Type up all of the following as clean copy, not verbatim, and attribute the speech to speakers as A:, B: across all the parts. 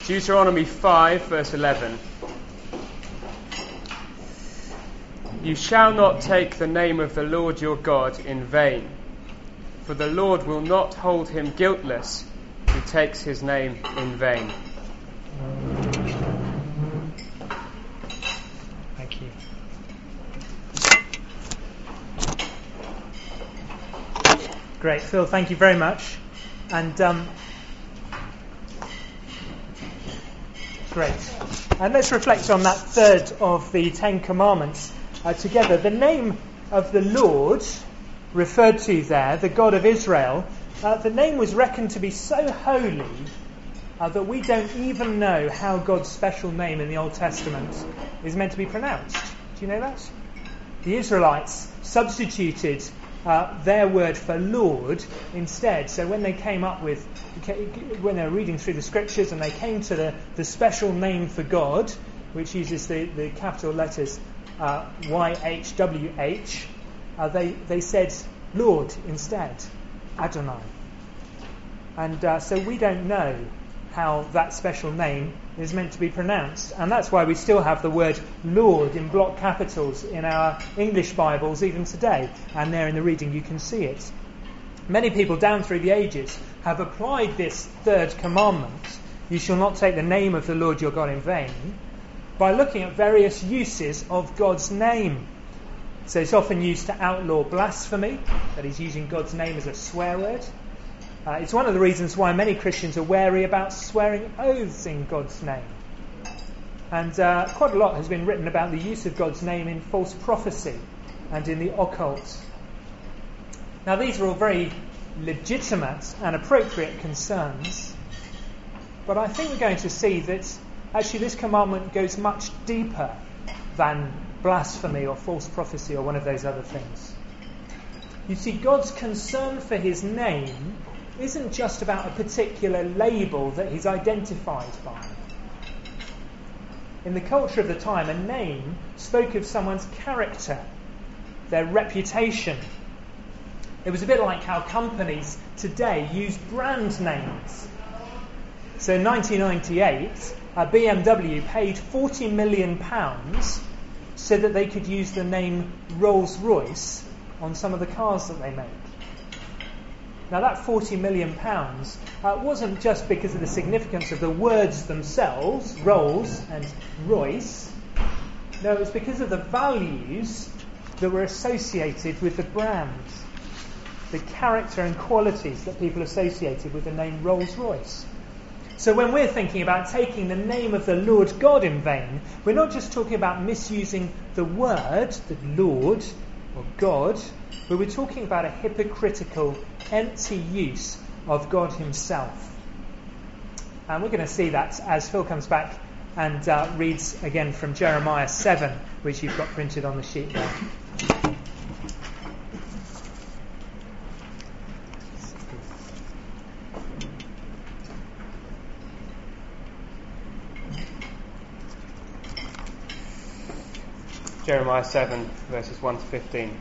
A: Deuteronomy 5, verse 11. You shall not take the name of the Lord your God in vain, for the Lord will not hold him guiltless who takes his name in vain.
B: Thank you. Great, Phil, thank you very much. And great. And let's reflect on that third of the Ten Commandments together. The name of the Lord referred to there, the God of Israel, the name was reckoned to be so holy that we don't even know how God's special name in the Old Testament is meant to be pronounced. Do you know that? The Israelites substituted their word for Lord instead. So when they when they were reading through the scriptures and they came to the special name for God, which uses the capital letters YHWH, they said Lord instead, Adonai. And so we don't know how that special name is meant to be pronounced. And that's why we still have the word Lord in block capitals in our English Bibles even today. And there in the reading you can see it. Many people down through the ages have applied this third commandment, you shall not take the name of the Lord your God in vain, by looking at various uses of God's name. So it's often used to outlaw blasphemy, that is using God's name as a swear word. It's one of the reasons why many Christians are wary about swearing oaths in God's name. And quite a lot has been written about the use of God's name in false prophecy and in the occult. Now these are all very legitimate and appropriate concerns, but I think we're going to see that actually this commandment goes much deeper than blasphemy or false prophecy or one of those other things. You see, God's concern for his name isn't just about a particular label that he's identified by. In the culture of the time, a name spoke of someone's character, their reputation. It was a bit like how companies today use brand names. So in 1998, BMW paid £40 million so that they could use the name Rolls-Royce on some of the cars that they make. Now that £40 million wasn't just because of the significance of the words themselves, Rolls and Royce. No, it was because of the values that were associated with the brand, the character and qualities that people associated with the name Rolls-Royce. So when we're thinking about taking the name of the Lord God in vain, we're not just talking about misusing the word, the Lord or God, but we're talking about a hypocritical, empty use of God himself. And we're going to see that as Phil comes back and reads again from Jeremiah 7, which you've got printed on the sheet there.
A: Jeremiah 7, verses 1 to 15.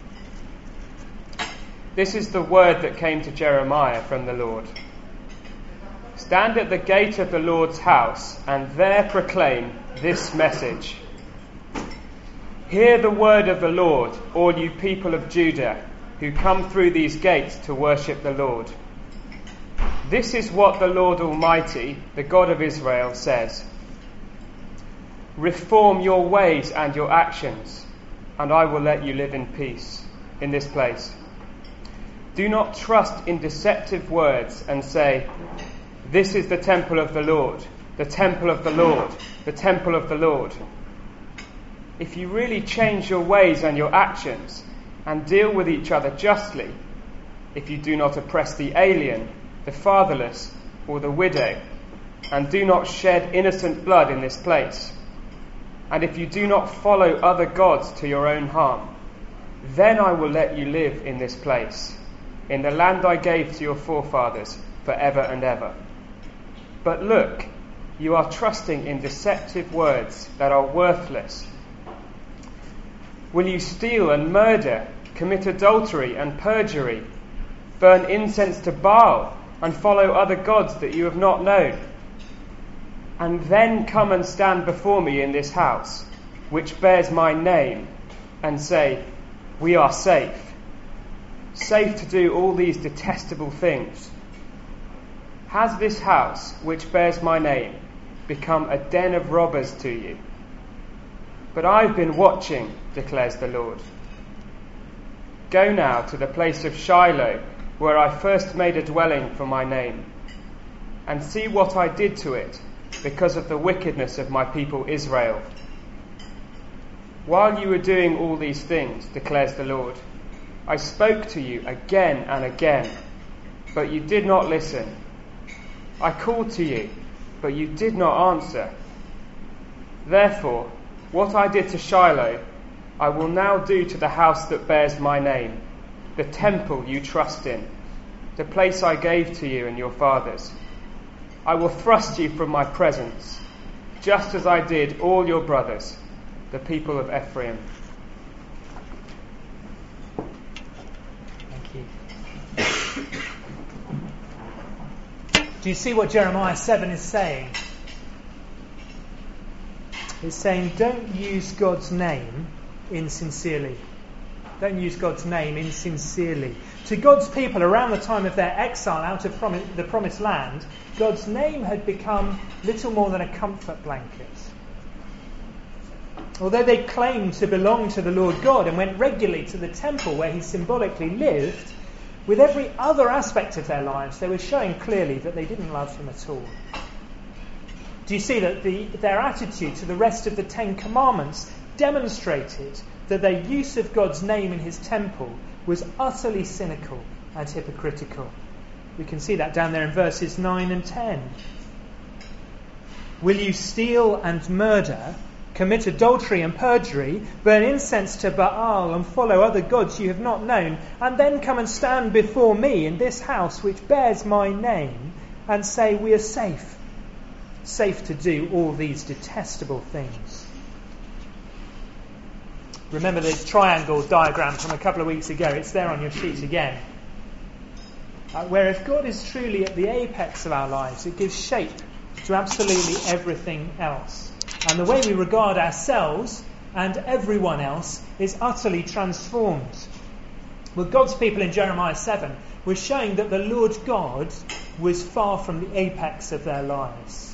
A: This is the word that came to Jeremiah from the Lord. Stand at the gate of the Lord's house, and there proclaim this message. Hear the word of the Lord, all you people of Judah, who come through these gates to worship the Lord. This is what the Lord Almighty, the God of Israel, says. Reform your ways and your actions, and I will let you live in peace in this place. Do not trust in deceptive words and say, this is the temple of the Lord, the temple of the Lord, the temple of the Lord. If you really change your ways and your actions and deal with each other justly, if you do not oppress the alien, the fatherless, or the widow, and do not shed innocent blood in this place, and if you do not follow other gods to your own harm, then I will let you live in this place, in the land I gave to your forefathers forever and ever. But look, you are trusting in deceptive words that are worthless. Will you steal and murder, commit adultery and perjury, burn incense to Baal, and follow other gods that you have not known? and then come and stand before me in this house, which bears my name, and say, we are safe to do all these detestable things? Has this house, which bears my name, become a den of robbers to you? But I've been watching, declares the Lord. Go now to the place of Shiloh, where I first made a dwelling for my name, and see what I did to it because of the wickedness of my people Israel. While you were doing all these things, declares the Lord, I spoke to you again and again, but you did not listen. I called to you, but you did not answer. Therefore, what I did to Shiloh, I will now do to the house that bears my name, the temple you trust in, the place I gave to you and your fathers. I will thrust you from my presence, just as I did all your brothers, the people of Ephraim.
B: Thank you. Do you see what Jeremiah 7 is saying? It's saying, don't use God's name insincerely. Don't use God's name insincerely. To God's people around the time of their exile out of the promised land, God's name had become little more than a comfort blanket. Although they claimed to belong to the Lord God and went regularly to the temple where he symbolically lived, with every other aspect of their lives, they were showing clearly that they didn't love him at all. Do you see that their attitude to the rest of the Ten Commandments demonstrated that their use of God's name in his temple was utterly cynical and hypocritical? We can see that down there in verses 9 and 10. Will you steal and murder, commit adultery and perjury, burn incense to Baal and follow other gods you have not known, and then come and stand before me in this house which bears my name, and say, we are safe to do all these detestable things? Remember the triangle diagram from a couple of weeks ago? It's there on your sheet again. Where if God is truly at the apex of our lives, it gives shape to absolutely everything else. And the way we regard ourselves and everyone else is utterly transformed. Well, God's people in Jeremiah 7 were showing that the Lord God was far from the apex of their lives.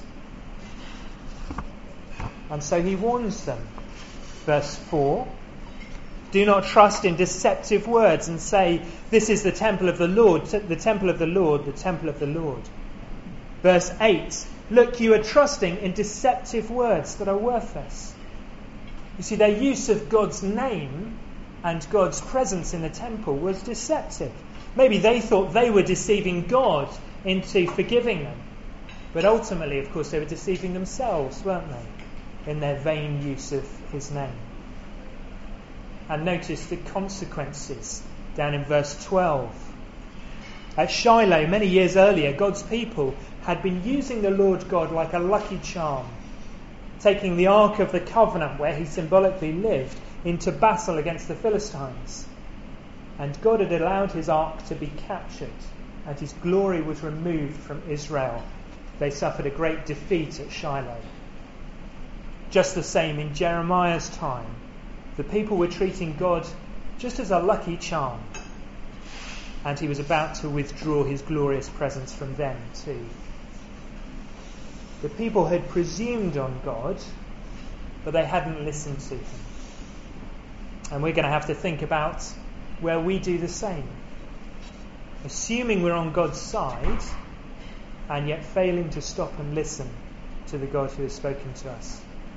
B: And so he warns them. Verse 4, do not trust in deceptive words and say, this is the temple of the Lord, the temple of the Lord, the temple of the Lord. Verse 8, look, you are trusting in deceptive words that are worthless. You see, their use of God's name and God's presence in the temple was deceptive. Maybe they thought they were deceiving God into forgiving them. But ultimately, of course, they were deceiving themselves, weren't they, in their vain use of his name. And notice the consequences down in verse 12. At Shiloh, many years earlier, God's people had been using the Lord God like a lucky charm, taking the Ark of the Covenant, where he symbolically lived, into battle against the Philistines. And God had allowed his Ark to be captured, and his glory was removed from Israel. They suffered a great defeat at Shiloh. Just the same in Jeremiah's time. The people were treating God just as a lucky charm, and he was about to withdraw his glorious presence from them too. The people had presumed on God, but they hadn't listened to him. And we're going to have to think about where we do the same. Assuming we're on God's side, and yet failing to stop and listen to the God who has spoken to us.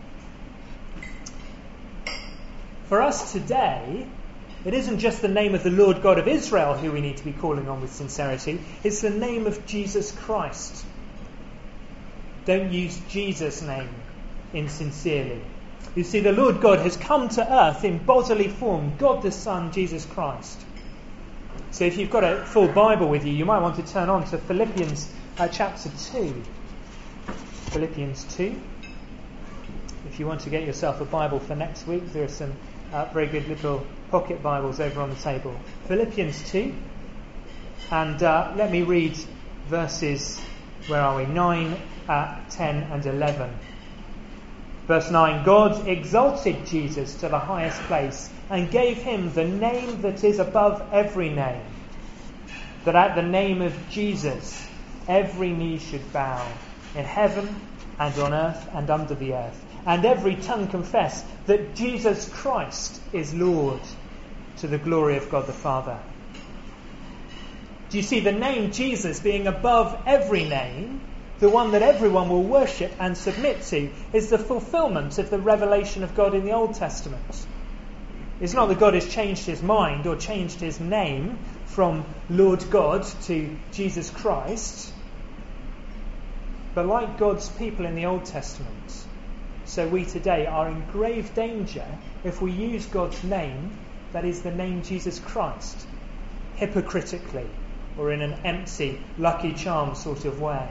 B: For us today, it isn't just the name of the Lord God of Israel who we need to be calling on with sincerity. It's the name of Jesus Christ. Don't use Jesus' name insincerely. You see, the Lord God has come to earth in bodily form, God the Son, Jesus Christ. So if you've got a full Bible with you, you might want to turn on to Philippians chapter 2. Philippians 2. If you want to get yourself a Bible for next week, there are some very good little pocket Bibles over on the table. Philippians 2. And let me read verses Where are we? 9, 10 and 11. Verse 9, God exalted Jesus to the highest place and gave him the name that is above every name, that at the name of Jesus every knee should bow, in heaven and on earth and under the earth, and every tongue confess that Jesus Christ is Lord, to the glory of God the Father. Do you see the name Jesus being above every name, the one that everyone will worship and submit to, is the fulfillment of the revelation of God in the Old Testament. It's not that God has changed his mind or changed his name from Lord God to Jesus Christ, but like God's people in the Old Testament, so we today are in grave danger if we use God's name, that is the name Jesus Christ, hypocritically or in an empty, lucky charm sort of way.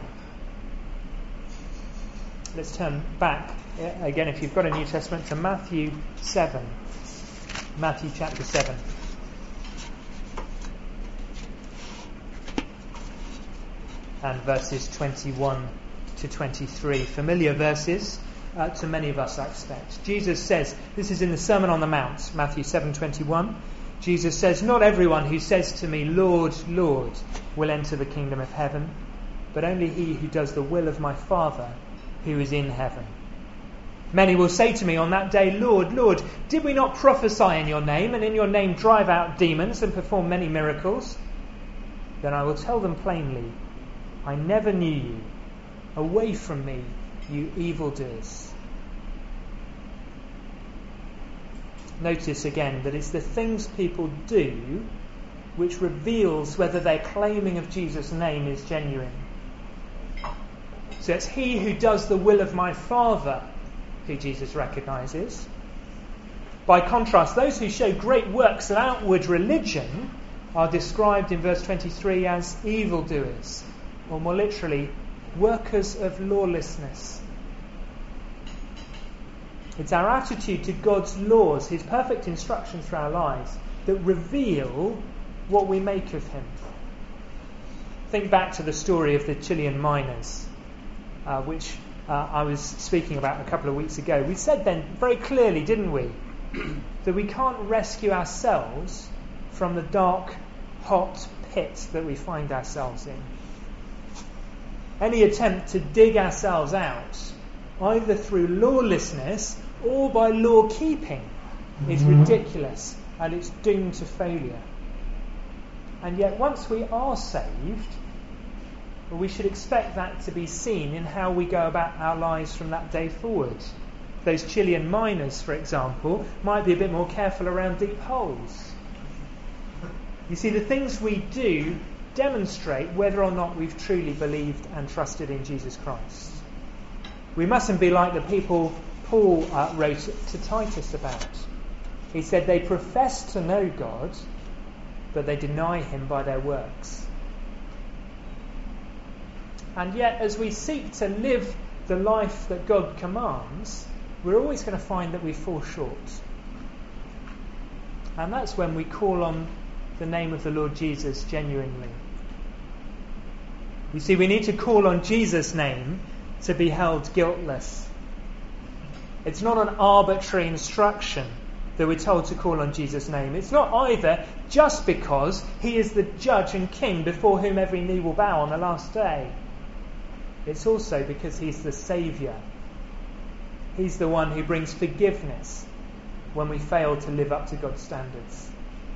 B: Let's turn back again, if you've got a New Testament, to Matthew 7. Matthew chapter 7. And verses 21 to 23. Familiar verses to many of us, I expect. Jesus says, this is in the Sermon on the Mount, Matthew 7:21. Jesus says, "Not everyone who says to me, 'Lord, Lord,' will enter the kingdom of heaven, but only he who does the will of my Father who is in heaven. Many will say to me on that day, 'Lord, Lord, did we not prophesy in your name, and in your name drive out demons and perform many miracles?' Then I will tell them plainly, 'I never knew you. Away from me, you evildoers.'" Notice again that it's the things people do which reveals whether their claiming of Jesus' name is genuine. So it's he who does the will of my Father who Jesus recognises. By contrast, those who show great works of outward religion are described in verse 23 as evildoers, or more literally, workers of lawlessness. It's our attitude to God's laws, his perfect instructions for our lives, that reveal what we make of him. Think back to the story of the Chilean miners, which I was speaking about a couple of weeks ago. We said then very clearly, didn't we, that we can't rescue ourselves from the dark, hot pit that we find ourselves in. Any attempt to dig ourselves out, either through lawlessness or by law keeping, is ridiculous and it's doomed to failure. And yet once we are saved, we should expect that to be seen in how we go about our lives from that day forward. Those Chilean miners, for example, might be a bit more careful around deep holes. You see, the things we do demonstrate whether or not we've truly believed and trusted in Jesus Christ. We mustn't be like the people Paul wrote to Titus about. He said they profess to know God, but they deny him by their works. And yet, as we seek to live the life that God commands, we're always going to find that we fall short. And that's when we call on the name of the Lord Jesus genuinely. You see, we need to call on Jesus' name to be held guiltless. It's not an arbitrary instruction that we're told to call on Jesus' name. It's not either just because he is the judge and king before whom every knee will bow on the last day. It's also because he's the Saviour. He's the one who brings forgiveness when we fail to live up to God's standards.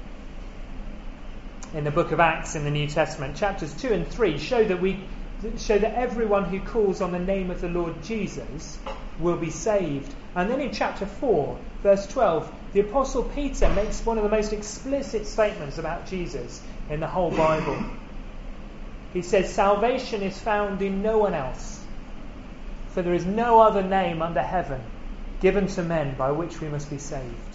B: In the book of Acts in the New Testament, chapters 2 and 3 show that everyone who calls on the name of the Lord Jesus will be saved. And then in chapter 4, verse 12, the Apostle Peter makes one of the most explicit statements about Jesus in the whole Bible. He says, "Salvation is found in no one else, for there is no other name under heaven given to men by which we must be saved."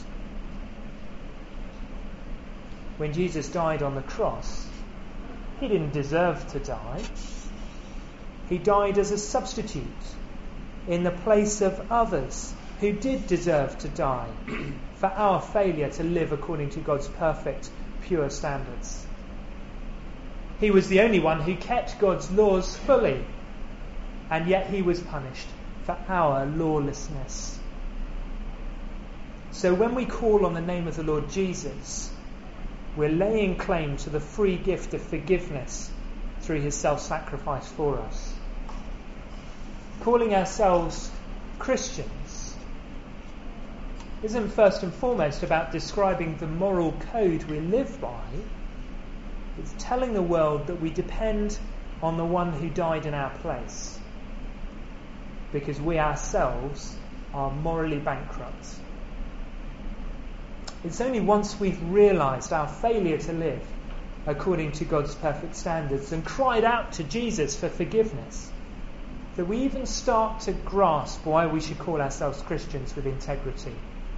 B: When Jesus died on the cross, he didn't deserve to die. He died as a substitute in the place of others who did deserve to die for our failure to live according to God's perfect, pure standards. He was the only one who kept God's laws fully and yet he was punished for our lawlessness. So when we call on the name of the Lord Jesus, we're laying claim to the free gift of forgiveness through his self-sacrifice for us. Calling ourselves Christians isn't first and foremost about describing the moral code we live by. It's telling the world that we depend on the one who died in our place, because we ourselves are morally bankrupt. It's only once we've realised our failure to live according to God's perfect standards and cried out to Jesus for forgiveness that we even start to grasp why we should call ourselves Christians with integrity.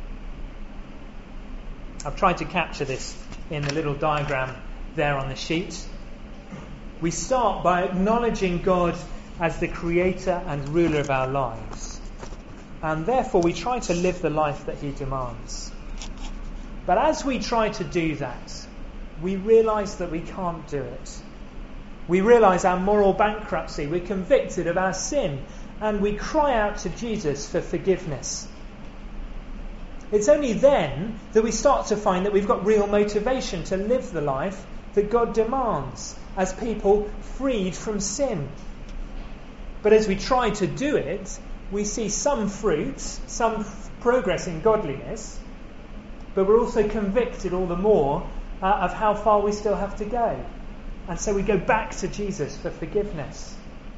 B: I've tried to capture this in the little diagram there on the sheet. We start by acknowledging God as the creator and ruler of our lives, and therefore we try to live the life that he demands. But as we try to do that, we realise that we can't do it. We realise our moral bankruptcy, we're convicted of our sin, and we cry out to Jesus for forgiveness. It's only then that we start to find that we've got real motivation to live the life that God demands as people freed from sin. But as we try to do it, we see some fruit, some progress in godliness, but we're also convicted all the more of how far we still have to go. And so we go back to Jesus for forgiveness.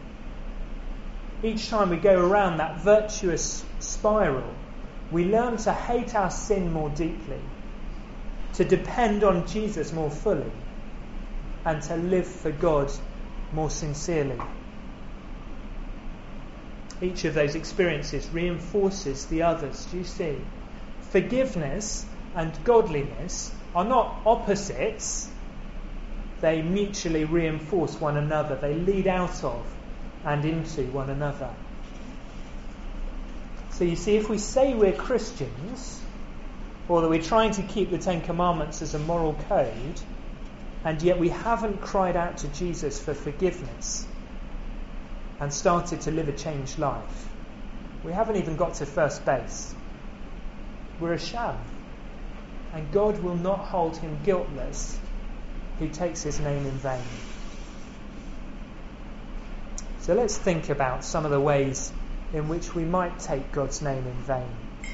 B: Each time we go around that virtuous spiral, we learn to hate our sin more deeply, to depend on Jesus more fully, and to live for God more sincerely. Each of those experiences reinforces the others. Do you see? Forgiveness and godliness are not opposites. They mutually reinforce one another. They lead out of and into one another. So you see, if we say we're Christians, or that we're trying to keep the Ten Commandments as a moral code, and yet we haven't cried out to Jesus for forgiveness and started to live a changed life, we haven't even got to first base. We're a sham. And God will not hold him guiltless who takes his name in vain. So let's think about some of the ways in which we might take God's name in vain.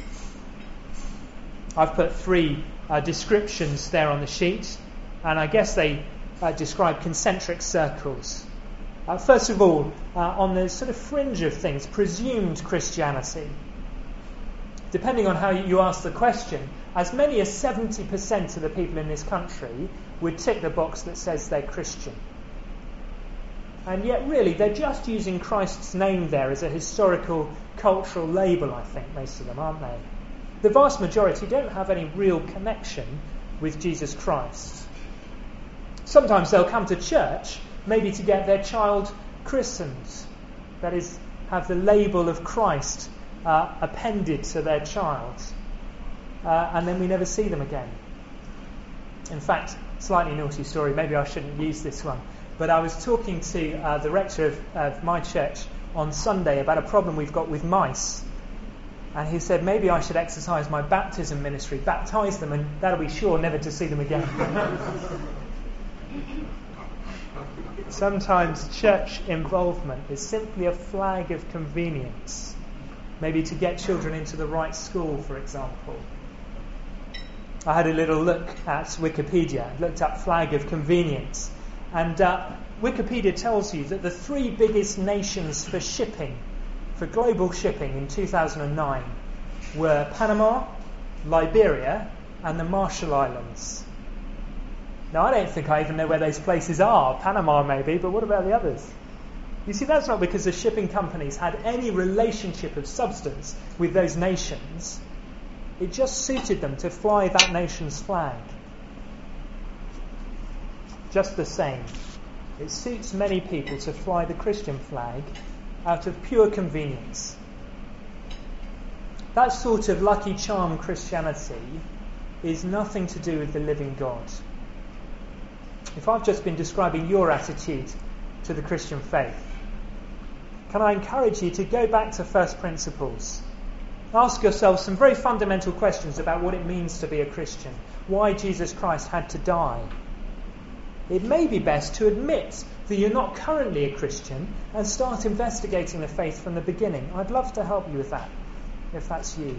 B: I've put 3 descriptions there on the sheet, and I guess they describe concentric circles. First of all, on the sort of fringe of things, presumed Christianity. Depending on how you ask the question, as many as 70% of the people in this country would tick the box that says they're Christian. And yet really they're just using Christ's name there as a historical, cultural label, I think, most of them, aren't they? The vast majority don't have any real connection with Jesus Christ. Sometimes they'll come to church maybe to get their child christened, that is, have the label of Christ appended to their child, and then we never see them again. In fact, slightly naughty story, maybe I shouldn't use this one, but I was talking to the rector of my church on Sunday about a problem we've got with mice, and he said maybe I should exercise my baptism ministry, baptise them, and that'll be sure never to see them again. Sometimes church involvement is simply a flag of convenience. Maybe to get children into the right school, for example. I had a little look at Wikipedia, looked up flag of convenience, and Wikipedia tells you that the 3 biggest nations for shipping, for global shipping in 2009 were Panama, Liberia and the Marshall Islands. Now I don't think I even know where those places are. Panama maybe, but what about the others? You see, that's not because the shipping companies had any relationship of substance with those nations. It just suited them to fly that nation's flag. Just the same, it suits many people to fly the Christian flag out of pure convenience. That sort of lucky charm Christianity is nothing to do with the living God. If I've just been describing your attitude to the Christian faith, can I encourage you to go back to first principles? Ask yourself some very fundamental questions about what it means to be a Christian, why Jesus Christ had to die. It may be best to admit that you're not currently a Christian and start investigating the faith from the beginning. I'd love to help you with that, if that's you.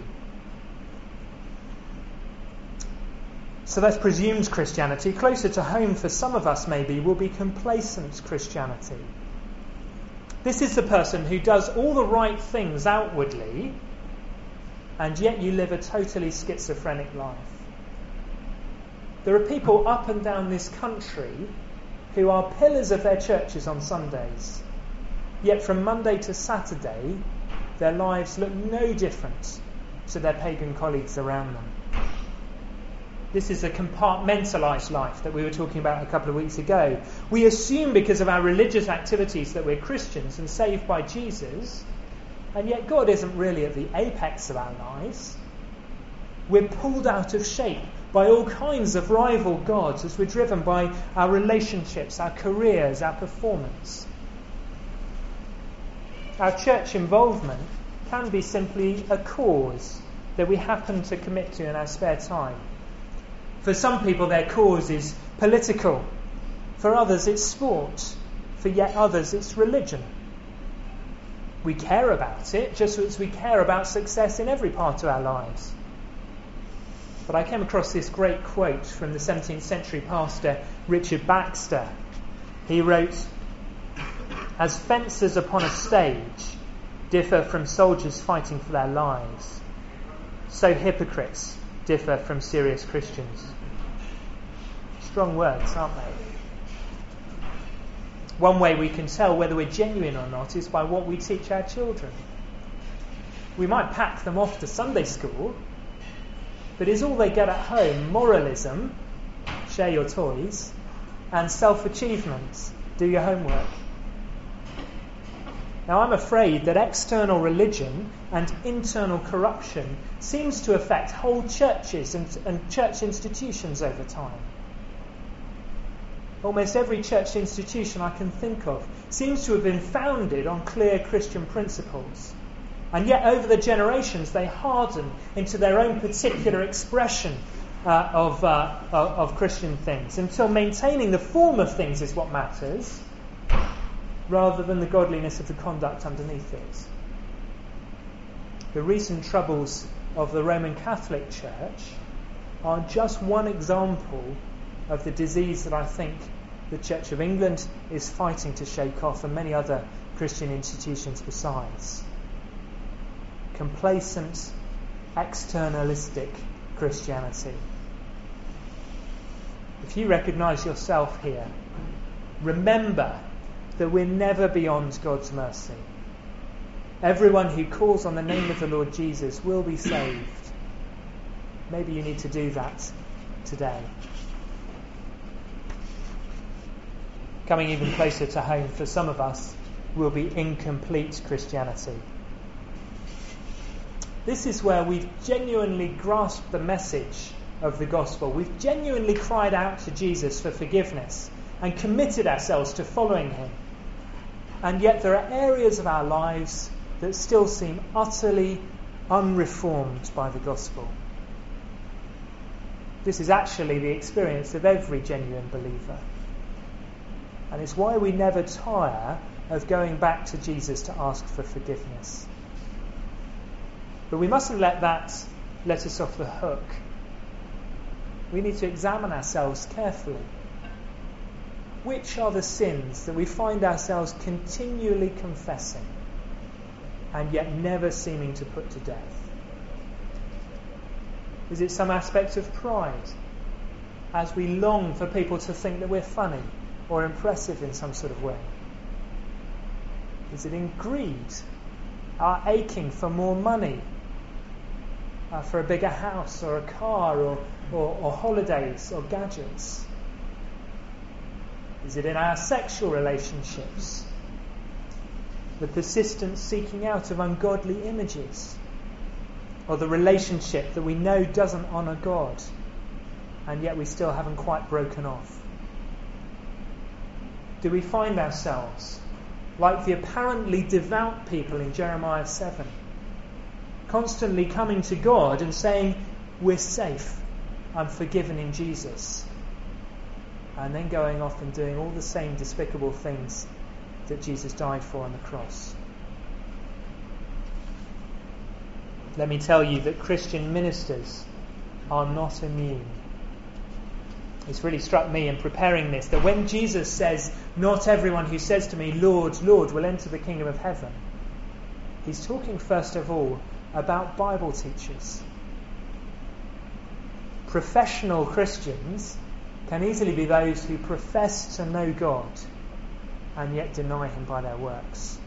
B: So that's presumed Christianity. Closer to home for some of us maybe will be complacent Christianity. This is the person who does all the right things outwardly, and yet you live a totally schizophrenic life. There are people up and down this country who are pillars of their churches on Sundays, yet from Monday to Saturday their lives look no different to their pagan colleagues around them. This is a compartmentalised life that we were talking about a couple of weeks ago. We assume because of our religious activities that we're Christians and saved by Jesus, and yet God isn't really at the apex of our lives. We're pulled out of shape by all kinds of rival gods as we're driven by our relationships, our careers, our performance. Our church involvement can be simply a cause that we happen to commit to in our spare time. For some people their cause is political. For others it's sport. For yet others it's religion. We care about it just as we care about success in every part of our lives. But I came across this great quote from the 17th century pastor Richard Baxter. He wrote, "As fencers upon a stage differ from soldiers fighting for their lives, so hypocrites differ from serious Christians." Strong words, aren't they? One way we can tell whether we're genuine or not is by what we teach our children. We might pack them off to Sunday school, but is all they get at home moralism, share your toys, and self-achievement, do your homework? Now I'm afraid that external religion and internal corruption seems to affect whole churches and church institutions over time. Almost every church institution I can think of seems to have been founded on clear Christian principles. And yet over the generations they harden into their own particular expression of Christian things, until maintaining the form of things is what matters, rather than the godliness of the conduct underneath it. The recent troubles of the Roman Catholic Church are just one example of the disease that I think the Church of England is fighting to shake off, and many other Christian institutions besides. Complacent, externalistic Christianity. If you recognise yourself here, remember that we're never beyond God's mercy. Everyone who calls on the name of the Lord Jesus will be saved. Maybe you need to do that today. Coming even closer to home for some of us will be incomplete Christianity. This is where we've genuinely grasped the message of the gospel. We've genuinely cried out to Jesus for forgiveness and committed ourselves to following him. And yet there are areas of our lives that still seem utterly unreformed by the gospel. This is actually the experience of every genuine believer. And it's why we never tire of going back to Jesus to ask for forgiveness. But we mustn't let that let us off the hook. We need to examine ourselves carefully. Which are the sins that we find ourselves continually confessing and yet never seeming to put to death? Is it some aspect of pride, as we long for people to think that we're funny or impressive in some sort of way? Is it in greed, our aching for more money, for a bigger house or a car or holidays or gadgets? Is it in our sexual relationships, the persistent seeking out of ungodly images, or the relationship that we know doesn't honour God and yet we still haven't quite broken off? Do we find ourselves like the apparently devout people in Jeremiah 7, constantly coming to God and saying, we're safe, I'm forgiven in Jesus, and then going off and doing all the same despicable things that Jesus died for on the cross. Let me tell you that Christian ministers are not immune. It's really struck me in preparing this that when Jesus says, not everyone who says to me, Lord, Lord, will enter the kingdom of heaven, he's talking first of all about Bible teachers. Professional Christians can easily be those who profess to know God and yet deny him by their works.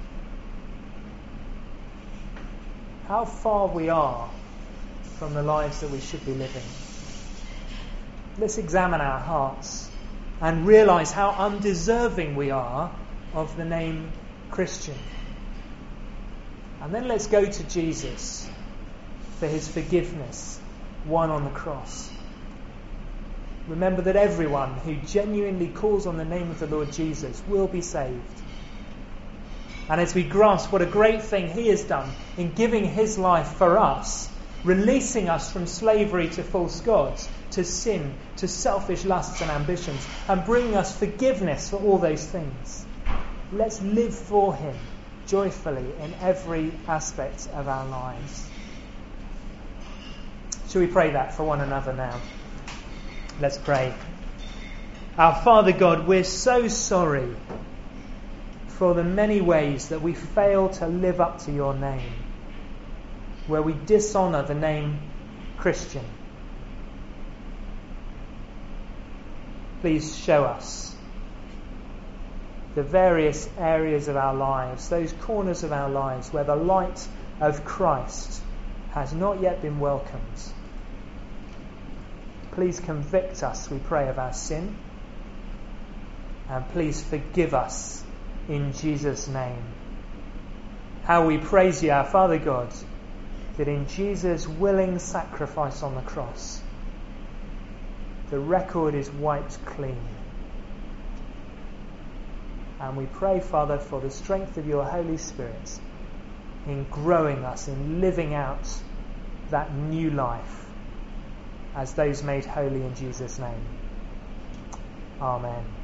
B: How far we are from the lives that we should be living. Let's examine our hearts and realise how undeserving we are of the name Christian. And then let's go to Jesus for his forgiveness won on the cross. Remember that everyone who genuinely calls on the name of the Lord Jesus will be saved. And as we grasp what a great thing he has done in giving his life for us, releasing us from slavery to false gods, to sin, to selfish lusts and ambitions, and bringing us forgiveness for all those things, let's live for him joyfully in every aspect of our lives. Shall we pray that for one another now? Let's pray. Our Father God, we're so sorry for the many ways that we fail to live up to your name, where we dishonour the name Christian. Please show us the various areas of our lives, those corners of our lives where the light of Christ has not yet been welcomed. Please convict us, we pray, of our sin, and please forgive us in Jesus' name. How we praise you, our Father God, that in Jesus' willing sacrifice on the cross, the record is wiped clean. And we pray, Father, for the strength of your Holy Spirit in growing us, in living out that new life as those made holy in Jesus' name. Amen.